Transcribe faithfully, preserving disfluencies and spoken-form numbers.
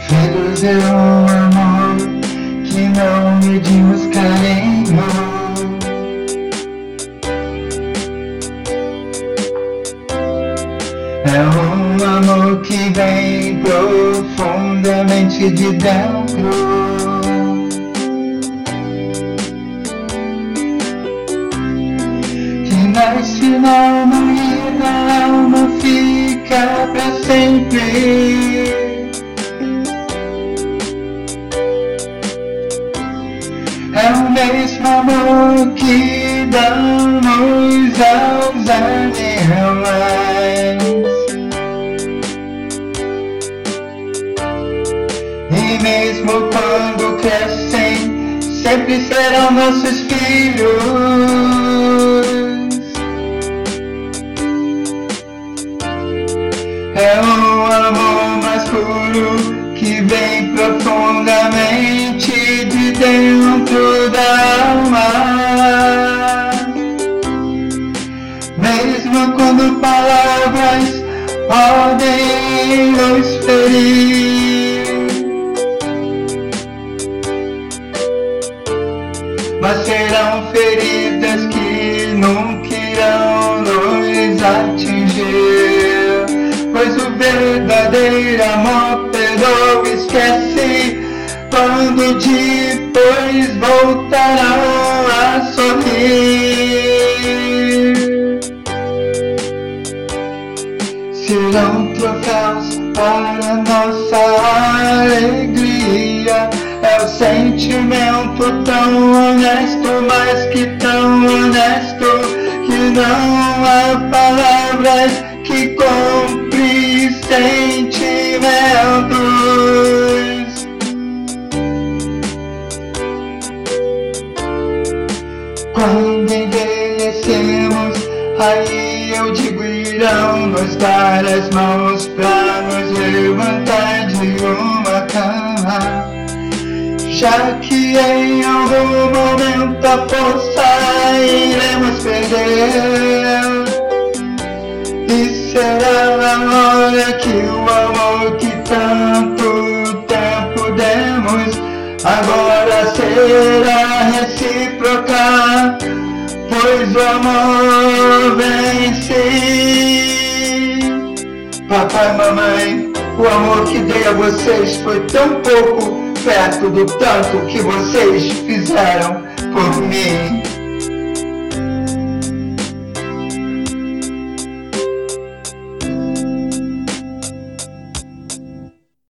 Deus é um amor que não medimos carinho. É um amor que vem profundamente de dentro. Que nasce na alma e na alma fica pra sempre. É o mesmo amor que damos aos animais. E mesmo quando crescem, sempre serão nossos filhos. É um amor mais puro que vem profundamente de dentro da alma. Mesmo quando palavras podem nos ferir, mas serão feridas que nunca irão nos atingir, pois o verdadeiro amor perdoa e esquece, quando depois voltarão a sorrir. Serão troféus para nossa alegria. É o sentimento tão honesto, mas que tão honesto, que não há palavras que comprem sentimentos. Quando envelhecemos, aí eu digo, irão nos dar as mãos pra nos levantar de uma cama, já que em algum momento a força iremos perder. E será a hora que o amor que tanto tempo demos agora será recíproca, pois o amor vence. Papai, mamãe, o amor que dei a vocês foi tão pouco perto do tanto que vocês fizeram por mim.